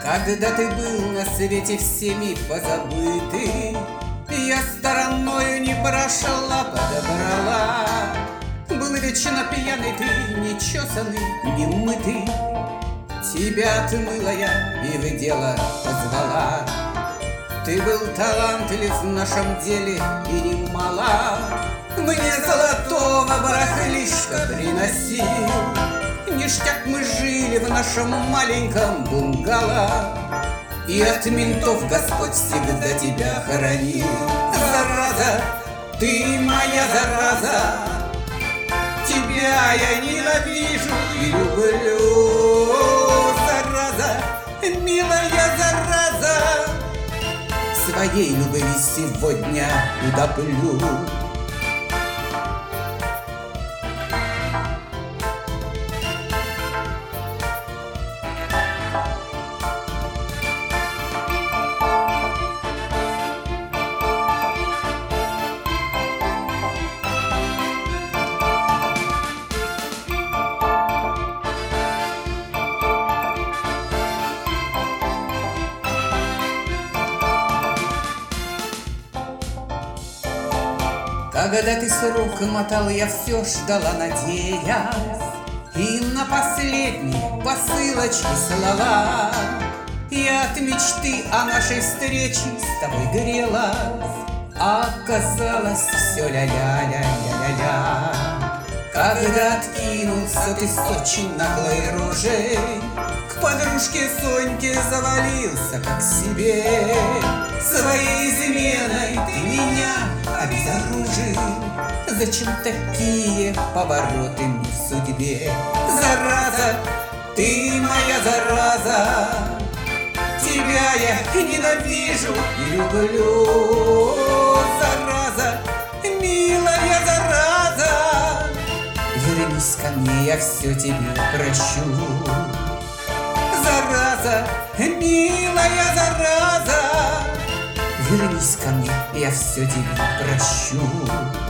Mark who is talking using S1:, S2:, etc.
S1: Когда ты был на свете всеми позабытый, я стороною не прошла, подобрала. Был вечно пьяный ты, нечесанный, немытый. Тебя отмыла я и в дело позвала. Ты был талантлив в нашем деле и немало. Мне золотого барахлишка приносил. Ништяк мы жили в нашем маленьком бунгало. И от ментов Господь всегда тебя хоронил. Зараза, ты моя зараза, тебя я ненавижу и люблю. Зараза, милая зараза, своей любви сегодня утоплю. Когда ты срок мотал, я все ждала, надеясь, и на последние посылочки слова. Я от мечты о нашей встрече с тобой грелась, а оказалось все ля-ля-ля-ля-ля-ля. Когда откинулся ты с очень наглой рожей, к подружке Соньке завалился как к себе. Своей изменой ты меня обезоружил. Зачем такие повороты мне в судьбе? Зараза, ты моя зараза, тебя я ненавижу и люблю. Зараза, милая зараза, вернись ко мне, я все тебе прощу. Зараза, милая зараза, вернись ко мне, я все тебе прощу.